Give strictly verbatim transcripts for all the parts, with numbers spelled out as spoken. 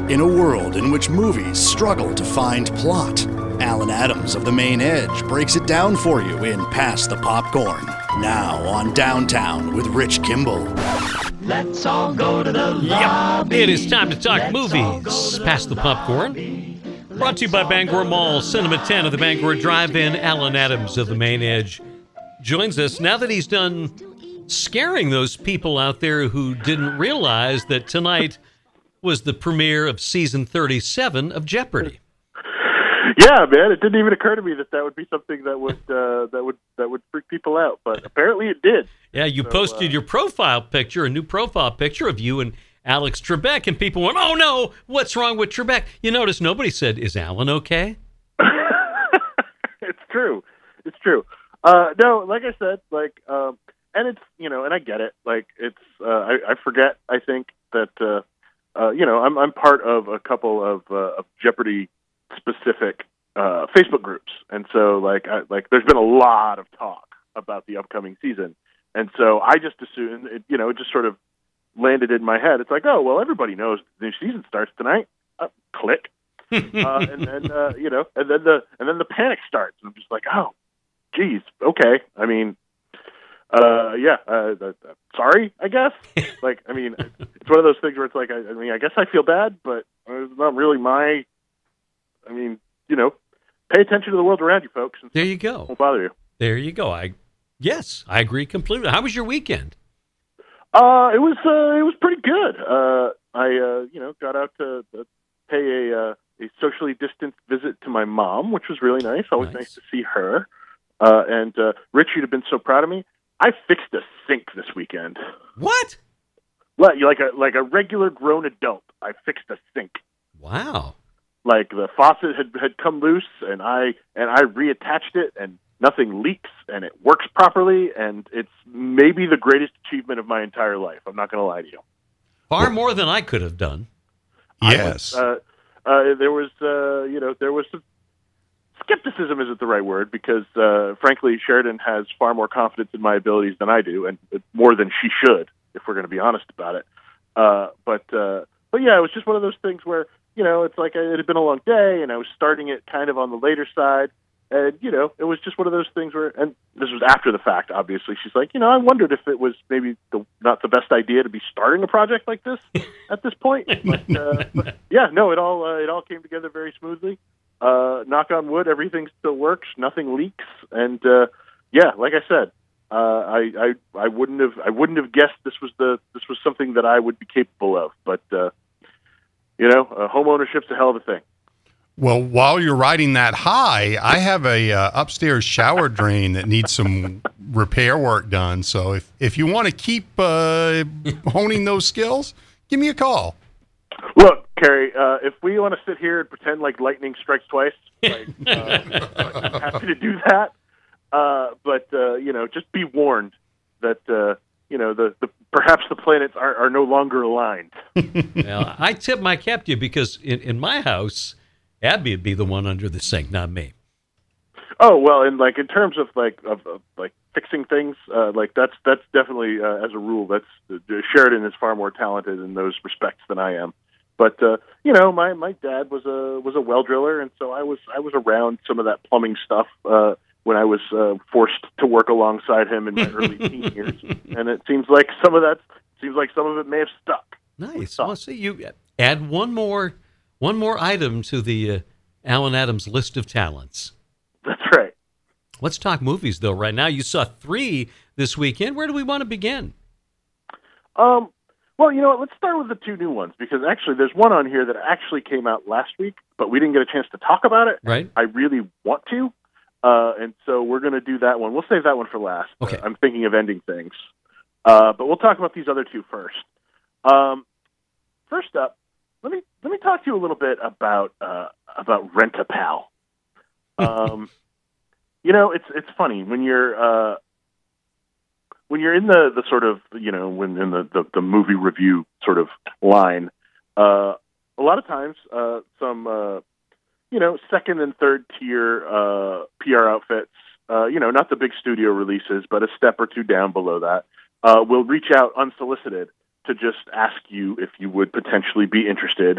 In a world in which movies struggle to find plot, Alan Adams of The Main Edge breaks it down for you in Pass the Popcorn. Now on Downtown with Rich Kimball. Let's all go to the lobby. Yep, it is time to talk Let's movies. Pass the Popcorn. Brought to you by Bangor Mall, Cinema ten of the Bangor Drive-In. Alan Adams of The Main Edge joins us now that he's done scaring those people out there who didn't realize that tonight was the premiere of season thirty-seven of Jeopardy. Yeah, man, it didn't even occur to me that that would be something that would uh, that would that would freak people out, but apparently it did. Yeah, you so, posted uh, your profile picture, a new profile picture of you and Alex Trebek, and people went, "Oh no, what's wrong with Trebek?" You notice nobody said, "Is Alan okay?" It's true. It's true. Uh, no, like I said, like, um, and it's you know, and I get it. Like, it's uh, I, I forget. I think that uh, uh, you know, I'm I'm part of a couple of, uh, of Jeopardy specific uh, Facebook groups, and so like I, like there's been a lot of talk about the upcoming season, and so I just assumed it, you know it just sort of landed in my head. It's like, oh well, everybody knows the new season starts tonight. Uh, click, uh, and then uh, you know, and then the and then the panic starts, and I'm just like, oh, geez, okay. I mean, uh, yeah, uh, uh, sorry, I guess. Like, I mean, it's one of those things where it's like, I, I mean, I guess I feel bad, but it's not really my. I mean, you know, pay attention to the world around you, folks. And there you go. Won't bother you. There you go. I, yes, I agree completely. How was your weekend? Uh, it was uh, it was pretty good. Uh, I uh, you know got out to uh, pay a uh, a socially distanced visit to my mom, which was really nice. Always nice, nice to see her. Uh, and uh, Rich, you'd have been so proud of me. I fixed a sink this weekend. What? Like like a like a regular grown adult. I fixed a sink. Wow. Like the faucet had had come loose, and I and I reattached it, and nothing leaks, and it works properly, and it's maybe the greatest achievement of my entire life. I'm not going to lie to you. Far more than I could have done. Yes. Was, uh, uh, there was, uh, you know, there was some skepticism isn't the right word because, uh, frankly, Sheridan has far more confidence in my abilities than I do, and more than she should, if we're going to be honest about it. Uh, but, uh, but yeah, it was just one of those things where, you know, it's like it had been a long day, and I was starting it kind of on the later side. And, you know, it was just one of those things where, and this was after the fact, obviously. She's like, you know, I wondered if it was maybe the, not the best idea to be starting a project like this at this point. But, uh, but yeah, no, it all uh, it all came together very smoothly. Uh, knock on wood, everything still works, nothing leaks, and uh, yeah, like I said, uh, I, I I wouldn't have I wouldn't have guessed this was the this was something that I would be capable of. But uh, you know, uh, home ownership's a hell of a thing. Well, while you're riding that high, I have a uh, upstairs shower drain that needs some repair work done. So if, if you want to keep uh, honing those skills, give me a call. Look, Carrie, uh, if we want to sit here and pretend like lightning strikes twice, like, uh, I'm happy to do that. Uh, but, uh, you know, just be warned that, uh, you know, the, the perhaps the planets are, are no longer aligned. Well, I tip my cap to you because in, in my house, Abby would be the one under the sink, not me. Oh well, and like in terms of like of, of like fixing things, uh, like that's that's definitely uh, as a rule, that's uh, Sheridan is far more talented in those respects than I am. But uh, you know, my, my dad was a was a well driller, and so I was I was around some of that plumbing stuff uh, when I was uh, forced to work alongside him in my early teen years, and it seems like some of that seems like some of it may have stuck. Nice. Well, see, you add one more. One more item to the uh, Alan Adams list of talents. That's right. Let's talk movies, though, right now. You saw three this weekend. Where do we want to begin? Um, well, you know what? Let's start with the two new ones, because actually there's one on here that actually came out last week, but we didn't get a chance to talk about it. Right. I really want to, uh, and so we're going to do that one. We'll save that one for last. Okay. Uh, I'm thinking of ending things. Uh, but we'll talk about these other two first. Um, first up, Let me let me talk to you a little bit about uh, about Rent-A-Pal. Um, you know, it's it's funny when you're uh, when you're in the, the sort of you know when in the, the, the movie review sort of line. Uh, a lot of times, uh, some uh, you know second and third tier uh, P R outfits, uh, you know, not the big studio releases, but a step or two down below that, uh, will reach out unsolicited to just ask you if you would potentially be interested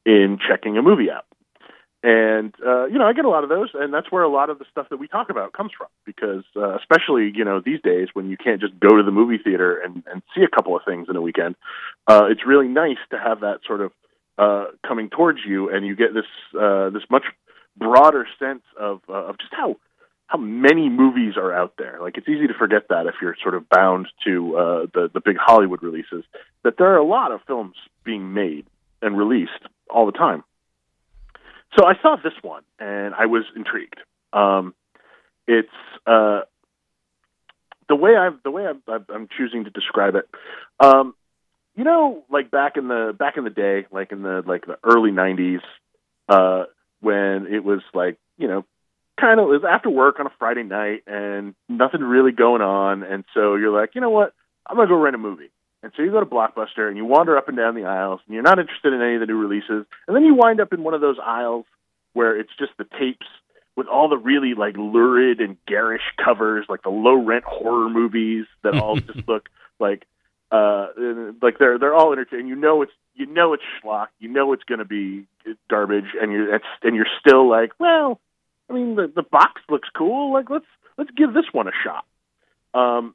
in checking a movie out. And, uh, you know, I get a lot of those, and that's where a lot of the stuff that we talk about comes from, because uh, especially, you know, these days when you can't just go to the movie theater and, and see a couple of things in a weekend, uh, it's really nice to have that sort of uh, coming towards you, and you get this uh, this much broader sense of, uh, of just how how many movies are out there. Like, it's easy to forget that if you're sort of bound to uh, the, the big Hollywood releases, that there are a lot of films being made and released all the time. So I saw this one, and I was intrigued. Um, it's uh, the way I've the way I'm, I'm choosing to describe it. Um, you know, like back in the back in the day, like in the like the early nineties, uh, when it was like, you know, kind of was after work on a Friday night and nothing really going on, and so you're like, you know what, I'm gonna go rent a movie. And so you go to Blockbuster and you wander up and down the aisles, and you're not interested in any of the new releases. And then you wind up in one of those aisles where it's just the tapes with all the really like lurid and garish covers, like the low rent horror movies that all just look like uh, like they're they're all entertaining. You know it's you know it's schlock. You know it's going to be garbage, and you're it's, and you're still like, well, I mean the the box looks cool. Like let's let's give this one a shot. Um,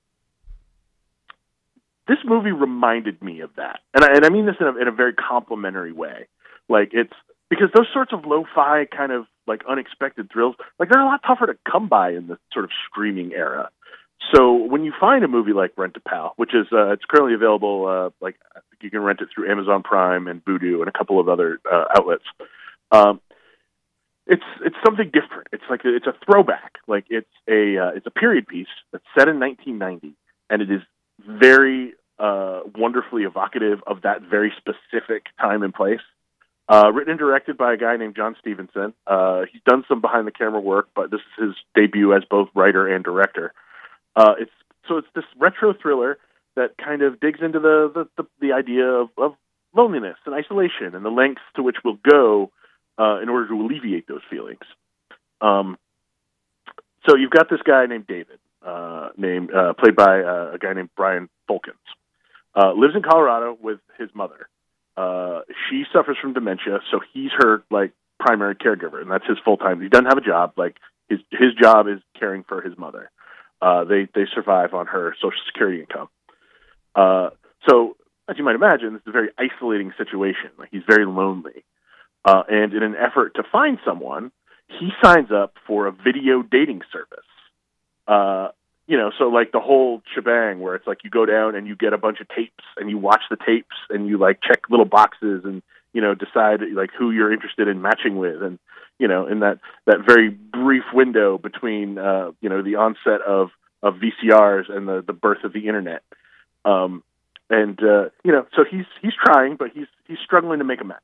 This movie reminded me of that, and I, and I mean this in a, in a very complimentary way. Like, it's because those sorts of lo-fi kind of like unexpected thrills, like they're a lot tougher to come by in the sort of streaming era. So when you find a movie like Rent-A-Pal, which is uh, it's currently available, uh, like I think you can rent it through Amazon Prime and Vudu and a couple of other uh, outlets. Um, it's it's something different. It's like a, it's a throwback. Like it's a uh, it's a period piece that's set in nineteen ninety, and it is very uh, wonderfully evocative of that very specific time and place. Uh, written and directed by a guy named John Stevenson. Uh, he's done some behind-the-camera work, but this is his debut as both writer and director. Uh, it's so it's this retro thriller that kind of digs into the the, the, the idea of, of loneliness and isolation and the lengths to which we'll go uh, in order to alleviate those feelings. Um, so you've got this guy named David. Uh, named uh, played by uh, a guy named Brian Fulkins. Uh, lives in Colorado with his mother. Uh, she suffers from dementia, so he's her like primary caregiver, and that's his full time. He doesn't have a job. Like his his job is caring for his mother. Uh, they they survive on her Social Security income. Uh, so as you might imagine, it's a very isolating situation. Like he's very lonely, uh, and in an effort to find someone, he signs up for a video dating service. Uh, you know, so like the whole shebang where it's like you go down and you get a bunch of tapes and you watch the tapes and you like check little boxes and, you know, decide like who you're interested in matching with. And, you know, in that, that very brief window between, uh, you know, the onset of, of V C Rs and the, the birth of the internet. Um, and, uh, you know, so he's, he's trying, but he's, he's struggling to make a match.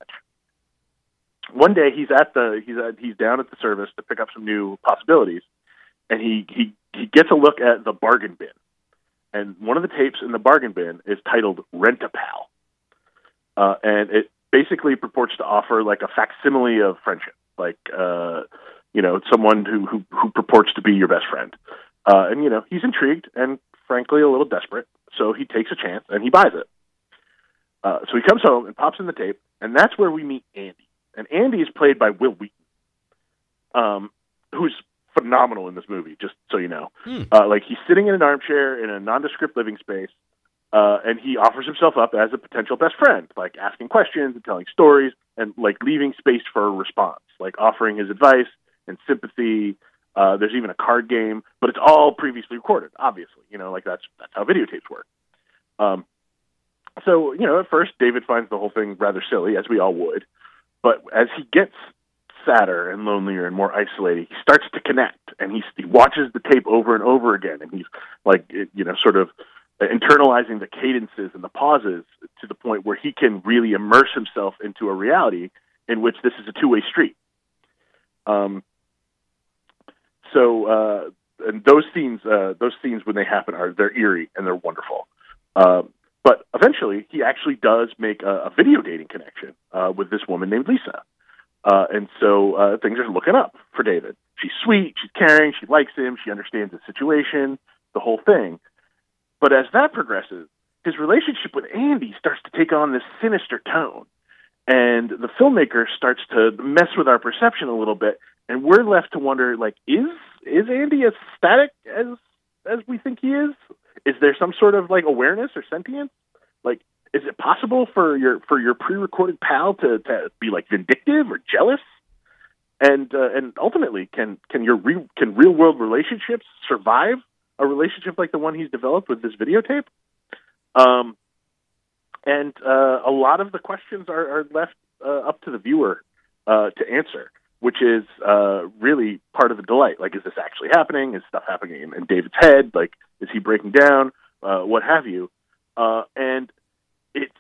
One day he's at the, he's at, he's down at the service to pick up some new possibilities. And he, he, he gets a look at the bargain bin. And one of the tapes in the bargain bin is titled Rent-A-Pal. Uh, and it basically purports to offer like a facsimile of friendship. Like, uh, you know, someone who, who, who purports to be your best friend. Uh, and, you know, he's intrigued and frankly a little desperate. So he takes a chance and he buys it. Uh, so he comes home and pops in the tape. And that's where we meet Andy. And Andy is played by Will Wheaton, um, who's phenomenal in this movie, just so you know. Hmm. Uh, like, he's sitting in an armchair in a nondescript living space, uh, and he offers himself up as a potential best friend, like asking questions and telling stories and, like, leaving space for a response, like offering his advice and sympathy. Uh, there's even a card game, but it's all previously recorded, obviously. You know, like, that's that's how videotapes work. Um, so, you know, at first, David finds the whole thing rather silly, as we all would. But as he gets sadder and lonelier and more isolated, he starts to connect, and he, he watches the tape over and over again, and he's like, you know, sort of internalizing the cadences and the pauses to the point where he can really immerse himself into a reality in which this is a two-way street. Um. So, uh, and those scenes, uh, those scenes when they happen are they're eerie and they're wonderful. Uh, but eventually, he actually does make a, a video dating connection uh, with this woman named Lisa. Uh, and so uh, things are looking up for David. She's sweet, she's caring, she likes him, she understands the situation, the whole thing. But as that progresses, his relationship with Andy starts to take on this sinister tone. and the filmmaker starts to mess with our perception a little bit, and we're left to wonder, like, is is Andy as static as as we think he is? Is there some sort of like awareness or sentience? Like, is it possible for your for your pre-recorded pal to, to be like vindictive or jealous? And uh, and ultimately, can can your re- can real world relationships survive a relationship like the one he's developed with this videotape? Um, and uh, a lot of the questions are, are left uh, up to the viewer uh, to answer, which is uh, really part of the delight. Like, is this actually happening? Is stuff happening in, in David's head? Like, is he breaking down? Uh, what have you? Uh, and it's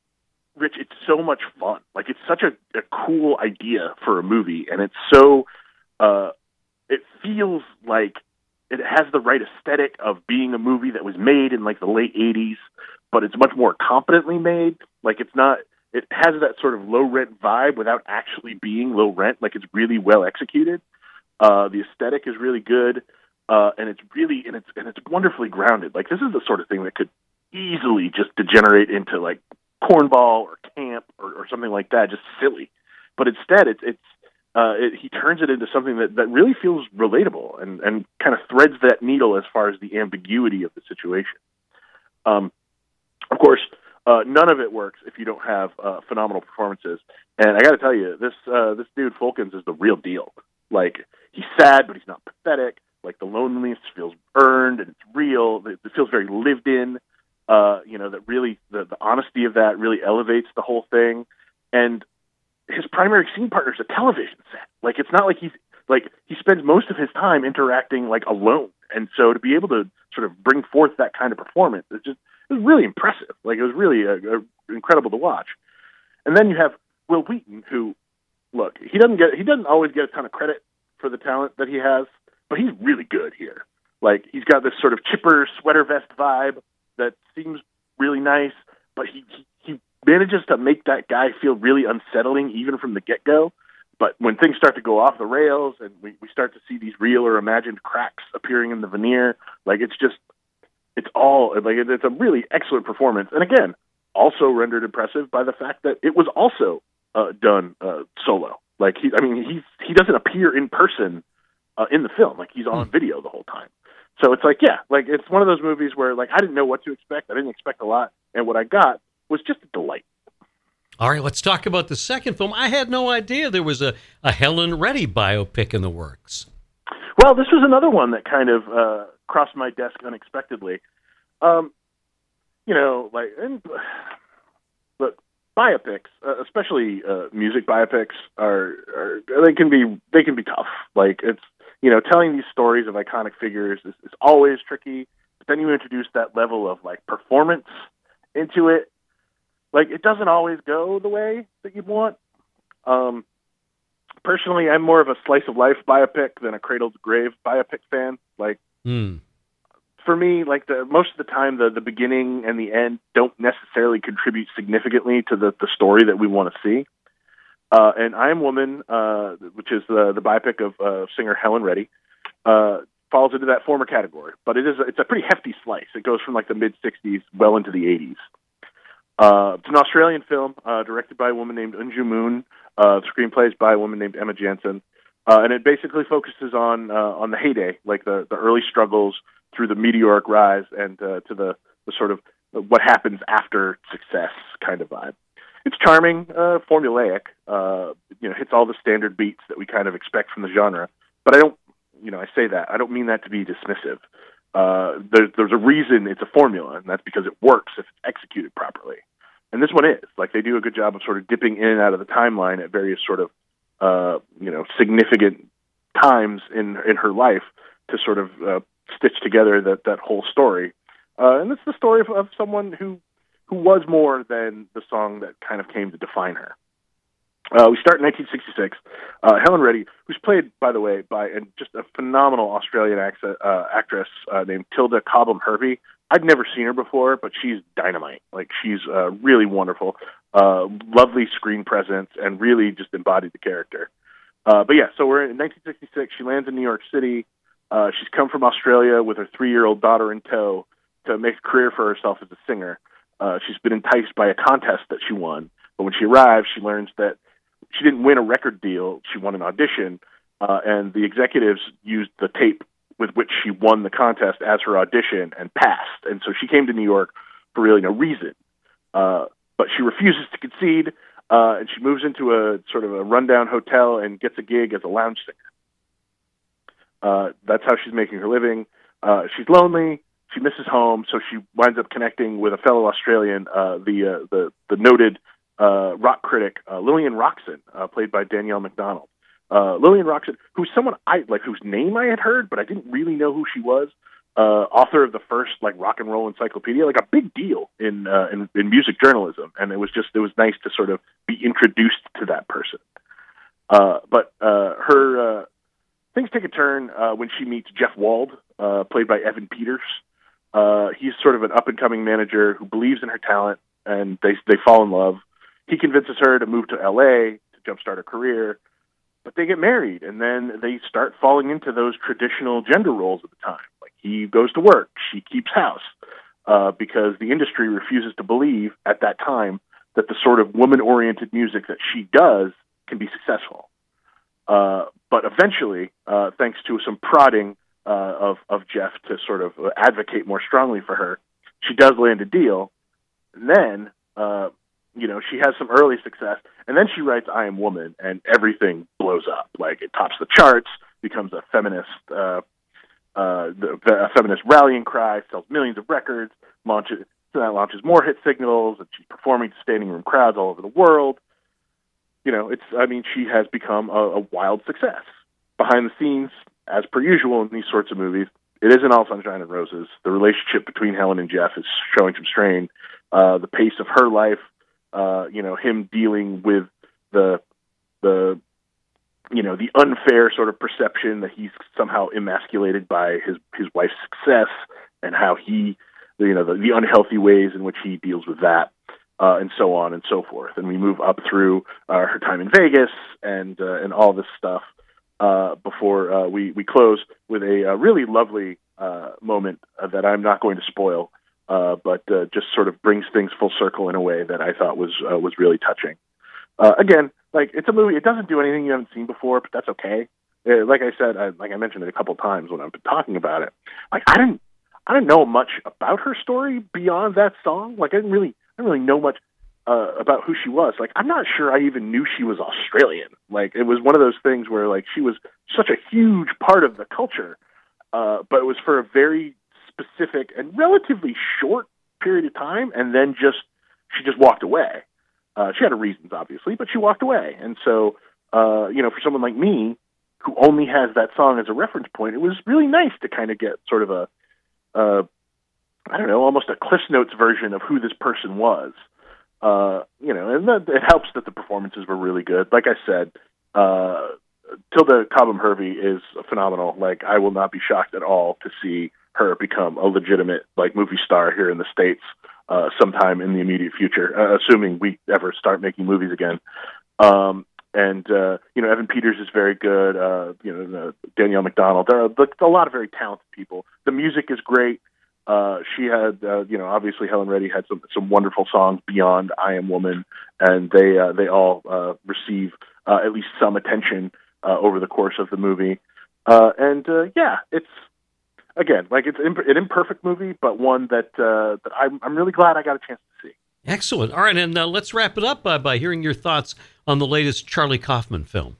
Rich, it's so much fun. Like, it's such a, a cool idea for a movie, and it's so, uh, it feels like it has the right aesthetic of being a movie that was made in, like, the late eighties, but it's much more competently made. Like, it's not, it has that sort of low-rent vibe without actually being low rent. Like, it's really well executed. Uh, the aesthetic is really good, uh, and it's really, and it's, and it's wonderfully grounded. Like, this is the sort of thing that could easily just degenerate into, like, cornball or camp or, or something like that, just silly. But instead, it's it's uh, it, he turns it into something that, that really feels relatable and, and kind of threads that needle as far as the ambiguity of the situation. Um, of course, uh, none of it works if you don't have uh, phenomenal performances. And I got to tell you, this uh, this dude Fulkins is the real deal. Like, he's sad, but he's not pathetic. Like, the loneliness feels earned and it's real. It, it feels very lived in. Uh, you know, that really, the, the honesty of that really elevates the whole thing. And his primary scene partner is a television set. Like, it's not like he's, like, he spends most of his time interacting, like, alone. And so to be able to sort of bring forth that kind of performance, it's just, it was really impressive. Like, it was really uh, uh, incredible to watch. And then you have Will Wheaton, who, look, he doesn't get, he doesn't always get a ton of credit for the talent that he has, but he's really good here. Like, he's got this sort of chipper sweater vest vibe that seems really nice, but he, he he manages to make that guy feel really unsettling even from the get-go. But when things start to go off the rails and we, we start to see these real or imagined cracks appearing in the veneer, like, it's just, it's all, like, it's a really excellent performance. And again, also rendered impressive by the fact that it was also uh, done uh, solo. Like, he, I mean, he he doesn't appear in person uh, in the film. Like, he's on video the whole time. So it's like, yeah, like, it's one of those movies where, like, I didn't know what to expect. I didn't expect a lot. And what I got was just a delight. All right, let's talk about the second film. I had no idea there was a, a Helen Reddy biopic in the works. Well, this was another one that kind of uh, crossed my desk unexpectedly. Um, you know, like, and, but biopics, uh, especially uh, music biopics, are, are they can be they can be tough. Like, it's, you know, telling these stories of iconic figures is, is always tricky. But then you introduce that level of, like, performance into it. Like, it doesn't always go the way that you want. Um, personally, I'm more of a slice of life biopic than a cradle to grave biopic fan. Like, mm. for me, like, the most of the time, the, the beginning and the end don't necessarily contribute significantly to the, the story that we want to see. Uh, and I Am Woman, uh, which is the, the biopic of uh, singer Helen Reddy, uh, falls into that former category. But it is a, it's a pretty hefty slice. It goes from, like, the mid-sixties well into the eighties. Uh, it's an Australian film uh, directed by a woman named Unju Moon. Uh, the screenplay is by a woman named Emma Jansen. Uh, and it basically focuses on uh, on the heyday, like the, the early struggles through the meteoric rise and uh, to the, the sort of what happens after success kind of vibe. It's charming, uh, formulaic, uh, you know, hits all the standard beats that we kind of expect from the genre. But I don't, you know, I say that, I don't mean that to be dismissive. Uh, there, there's a reason it's a formula, and that's because it works if it's executed properly. And this one is. Like, they do a good job of sort of dipping in and out of the timeline at various sort of, uh, you know, significant times in in her life to sort of uh, stitch together that, that whole story. Uh, and it's the story of, of someone who who was more than the song that kind of came to define her. Uh, we start in nineteen sixty-six. Uh, Helen Reddy, who's played, by the way, by and just a phenomenal Australian accent, uh, actress uh, named Tilda Cobham-Hervey. I'd never seen her before, but she's dynamite. Like, she's uh, really wonderful, uh, lovely screen presence, and really just embodied the character. Uh, but yeah, so we're in nineteen sixty-six. She lands in New York City. Uh, she's come from Australia with her three-year-old daughter in tow to make a career for herself as a singer. Uh, she's been enticed by a contest that she won, But when she arrives, she learns that she didn't win a record deal. She won an audition, uh, and the executives used the tape with which she won the contest as her audition and passed. And so she came to New York for really no reason. Uh, but she refuses to concede, uh, and she moves into a sort of a rundown hotel and gets a gig as a lounge singer. Uh, that's how she's making her living. Uh, she's lonely. She misses home, so she winds up connecting with a fellow Australian, uh, the, uh, the the noted uh, rock critic uh, Lillian Roxon, uh, played by Danielle MacDonald. Uh, Lillian Roxon, who's someone I like, whose name I had heard, but I didn't really know who she was. Uh, author of the first like rock and roll encyclopedia, like a big deal in, uh, in in music journalism, and it was just it was nice to sort of be introduced to that person. Uh, but uh, her uh, things take a turn uh, when she meets Jeff Wald, uh, played by Evan Peters. Uh, he's sort of an up and coming manager who believes in her talent, and they they fall in love. He convinces her to move to L A to jumpstart her career. But they get married, and then they start falling into those traditional gender roles at the time. Like, he goes to work, she keeps house, uh, because the industry refuses to believe at that time that the sort of woman-oriented music that she does can be successful. Uh, but eventually, uh, thanks to some prodding uh, of, of Jeff to sort of advocate more strongly for her, she does land a deal. And then, uh, you know, she has some early success, and then she writes I Am Woman, and everything blows up. Like, it tops the charts, becomes a feminist uh, uh, the, a feminist rallying cry, sells millions of records, launches so that launches more hit signals, and she's performing to standing room crowds all over the world. You know, it's, I mean, she has become a, a wild success. Behind the scenes, as per usual in these sorts of movies, it isn't all sunshine and roses. The relationship between Helen and Jeff is showing some strain. Uh, the pace of her life, Uh, you know, him dealing with the, the, you know, the unfair sort of perception that he's somehow emasculated by his, his wife's success, and how he, you know, the, the unhealthy ways in which he deals with that, uh, and so on and so forth. And we move up through uh, her time in Vegas and uh, and all this stuff uh, before uh, we, we close with a, a really lovely uh, moment uh, that I'm not going to spoil. Uh, but uh, just sort of brings things full circle in a way that I thought was uh, was really touching. Uh, again, like, it's a movie. It doesn't do anything you haven't seen before, but that's okay. Uh, like I said, I, like I mentioned it a couple times when I've been talking about it. Like, I didn't, I didn't know much about her story beyond that song. Like, I didn't really, I didn't really know much uh, about who she was. Like, I'm not sure I even knew she was Australian. Like, it was one of those things where, like, she was such a huge part of the culture, uh, but it was for a very specific and relatively short period of time, and then just she just walked away. Uh, she had her reasons, obviously, but she walked away. And so, uh, you know, for someone like me who only has that song as a reference point, it was really nice to kind of get sort of a, uh, I don't know, almost a Cliff Notes version of who this person was. Uh, you know, and that, it helps that the performances were really good. Like I said, uh, Tilda Cobham Hervey is phenomenal. Like, I will not be shocked at all to see her become a legitimate like movie star here in the States uh, sometime in the immediate future, uh, assuming we ever start making movies again. Um, and uh, you know, Evan Peters is very good. Uh, you know, uh, Danielle MacDonald. There are a lot of very talented people. The music is great. Uh, she had, uh, you know, obviously Helen Reddy had some some wonderful songs beyond I Am Woman, and they uh, they all uh, receive uh, at least some attention uh, over the course of the movie. Uh, and uh, yeah, it's. Again, like, it's an imperfect movie, but one that uh, that I'm, I'm really glad I got a chance to see. Excellent. All right, and uh, let's wrap it up uh, by hearing your thoughts on the latest Charlie Kaufman film.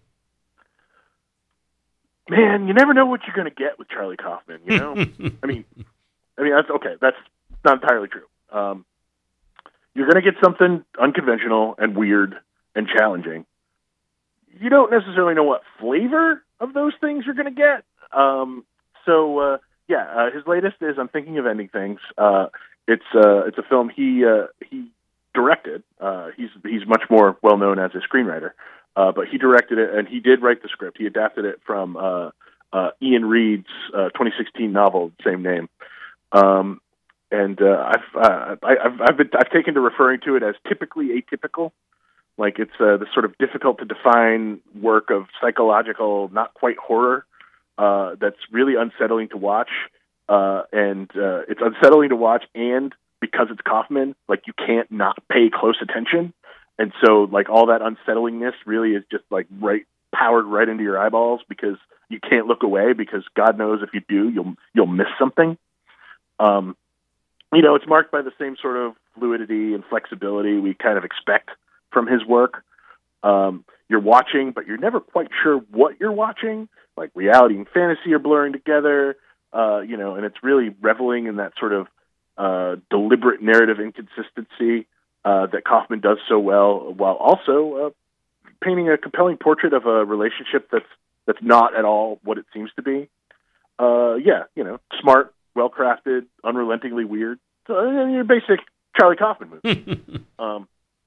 Man, you never know what you're going to get with Charlie Kaufman. You know, I mean, I mean that's okay. That's not entirely true. Um, you're going to get something unconventional and weird and challenging. You don't necessarily know what flavor of those things you're going to get. Um, so. Uh, Yeah, uh, his latest is I'm Thinking of Ending Things. Uh, it's uh, it's a film he uh, he directed. Uh, he's he's much more well known as a screenwriter, uh, but he directed it, and he did write the script. He adapted it from uh, uh, Ian Reid's uh, twenty sixteen novel, same name. Um, and uh, I've, uh, I, I've I've been I've taken to referring to it as typically atypical. Like, it's uh, the sort of difficult to define work of psychological, not quite horror. Uh, that's really unsettling to watch, uh, and uh, it's unsettling to watch, and because it's Kaufman, like, you can't not pay close attention, and so like all that unsettlingness really is just like right powered right into your eyeballs because you can't look away because God knows if you do, you'll you'll miss something. Um, you know, it's marked by the same sort of fluidity and flexibility we kind of expect from his work. Um, you're watching, but you're never quite sure what you're watching. Like reality and fantasy are blurring together, uh, you know, and it's really reveling in that sort of uh, deliberate narrative inconsistency uh, that Kaufman does so well, while also uh, painting a compelling portrait of a relationship that's that's not at all what it seems to be. Uh, yeah, you know, smart, well-crafted, unrelentingly weird. So, uh, your basic Charlie Kaufman movie. um,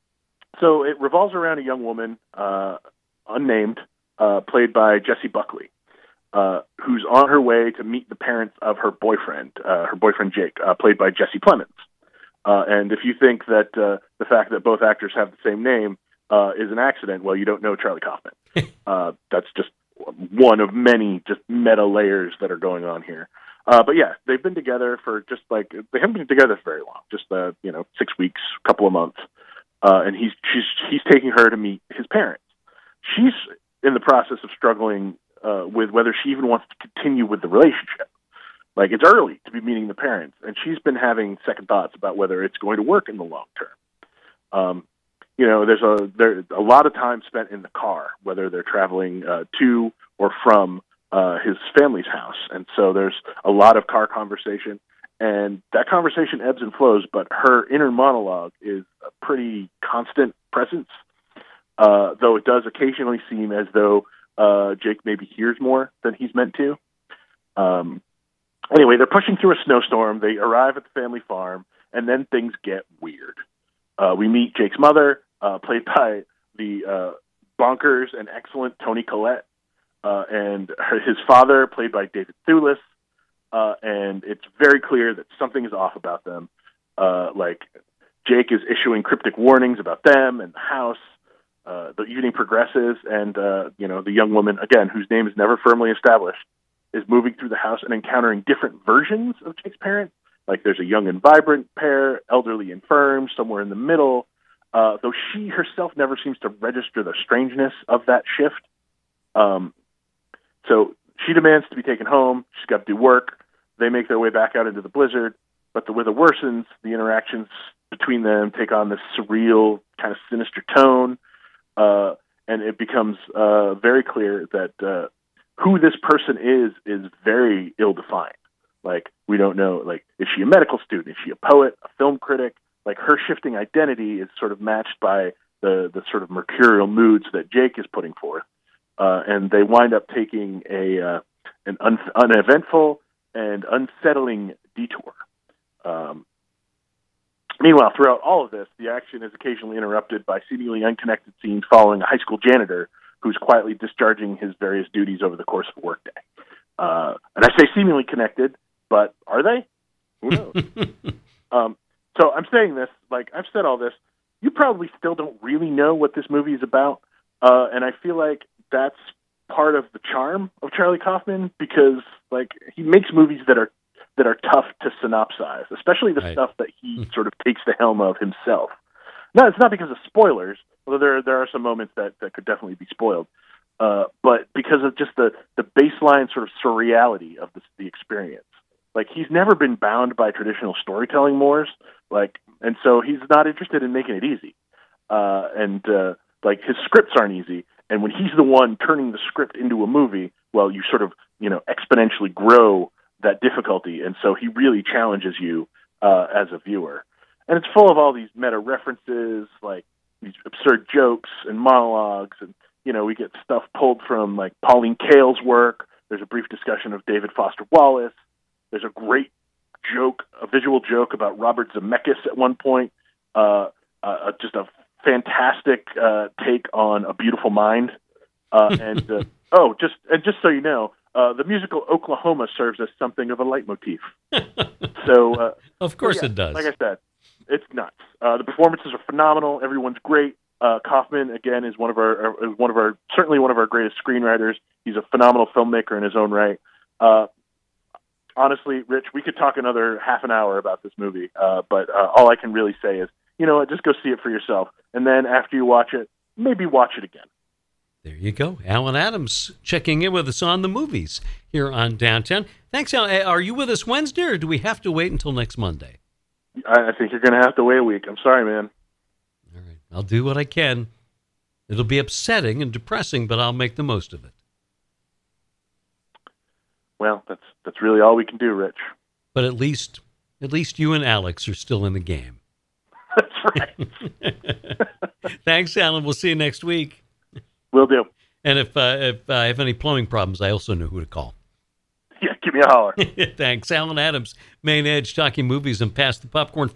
so it revolves around a young woman, uh, unnamed, uh, played by Jessie Buckley, uh, who's on her way to meet the parents of her boyfriend, uh, her boyfriend Jake, uh, played by Jesse Plemons. Uh, and if you think that uh, the fact that both actors have the same name uh, is an accident, well, you don't know Charlie Kaufman. uh, that's just one of many just meta layers that are going on here. Uh, but yeah, they've been together for just like, they haven't been together for very long, just, uh, you know, six weeks, couple of months. Uh, and he's, she's, he's taking her to meet his parents. She's in the process of struggling uh, with whether she even wants to continue with the relationship. Like, it's early to be meeting the parents, and she's been having second thoughts about whether it's going to work in the long term. Um, you know, there's a there a lot of time spent in the car, whether they're traveling uh, to or from uh, his family's house, and so there's a lot of car conversation, and that conversation ebbs and flows. But her inner monologue is a pretty constant presence, uh, though it does occasionally seem as though uh, Jake maybe hears more than he's meant to. Um, Anyway, they're pushing through a snowstorm. They arrive at the family farm, and then things get weird. Uh, we meet Jake's mother, uh, played by the uh, bonkers and excellent Toni Collette, uh, and her, his father, played by David Thewlis. Uh, and it's very clear that something is off about them. Uh, like, Jake is issuing cryptic warnings about them and the house. Uh, the evening progresses, and uh, you know, the young woman, again, whose name is never firmly established, is moving through the house and encountering different versions of Jake's parents. Like, there's a young and vibrant pair, elderly and firm, somewhere in the middle, uh, though she herself never seems to register the strangeness of that shift. Um, so she demands to be taken home. She's got to do work. They make their way back out into the blizzard, but the weather worsens. The interactions between them take on this surreal, kind of sinister tone, uh, and it becomes uh, very clear that uh, who this person is is very ill-defined. Like, we don't know, like, is she a medical student? Is she a poet, a film critic? Like, her shifting identity is sort of matched by the, the sort of mercurial moods that Jake is putting forth. Uh, and they wind up taking a uh, an un- uneventful and unsettling detour. Um, meanwhile, throughout all of this, the action is occasionally interrupted by seemingly unconnected scenes following a high school janitor who's quietly discharging his various duties over the course of a workday. Uh, and I say seemingly connected, but are they? Who knows? um, so I'm saying this, like, I've said all this. You probably still don't really know what this movie is about, uh, and I feel like that's part of the charm of Charlie Kaufman, because, like, he makes movies that are that are tough to synopsize, especially the Right. stuff that he sort of takes the helm of himself. No, it's not because of spoilers, although there there are some moments that, that could definitely be spoiled, uh, but because of just the, the baseline sort of surreality of the, the experience. Like, he's never been bound by traditional storytelling mores, like, and so he's not interested in making it easy. Uh, and uh, like, his scripts aren't easy, and when he's the one turning the script into a movie, well, you sort of, you know, exponentially grow that difficulty, and so he really challenges you uh, as a viewer. And it's full of all these meta references, like these absurd jokes and monologues. And, you know, we get stuff pulled from, like, Pauline Kael's work. There's a brief discussion of David Foster Wallace. There's a great joke, a visual joke about Robert Zemeckis at one point. Uh, uh, just a fantastic uh, take on A Beautiful Mind. Uh, and, uh, oh, just and just so you know, uh, the musical Oklahoma serves as something of a leitmotif. So, uh, Of course yeah, it does. Like I said, it's nuts. Uh, the performances are phenomenal. Everyone's great. Uh, Kaufman, again, is one of our is one of our certainly one of our greatest screenwriters. He's a phenomenal filmmaker in his own right. Uh, honestly, Rich, we could talk another half an hour about this movie, uh, but uh, all I can really say is you know what, just go see it for yourself. And then after you watch it, maybe watch it again. There you go. Alan Adams checking in with us on the movies here on Downtown. Thanks, Alan. Are you with us Wednesday, or do we have to wait until next Monday? I, I think you're going to have to wait a week. I'm sorry, man. All right. I'll do what I can. It'll be upsetting and depressing, but I'll make the most of it. Well, that's that's really all we can do, Rich. But at least, at least you and Alex are still in the game. That's right. Thanks, Alan. We'll see you next week. Will do. And if uh, if I have any plumbing problems, I also know who to call. Yeah, give me a holler. Thanks. Alan Adams, Main Edge, talking movies and Pass the Popcorn.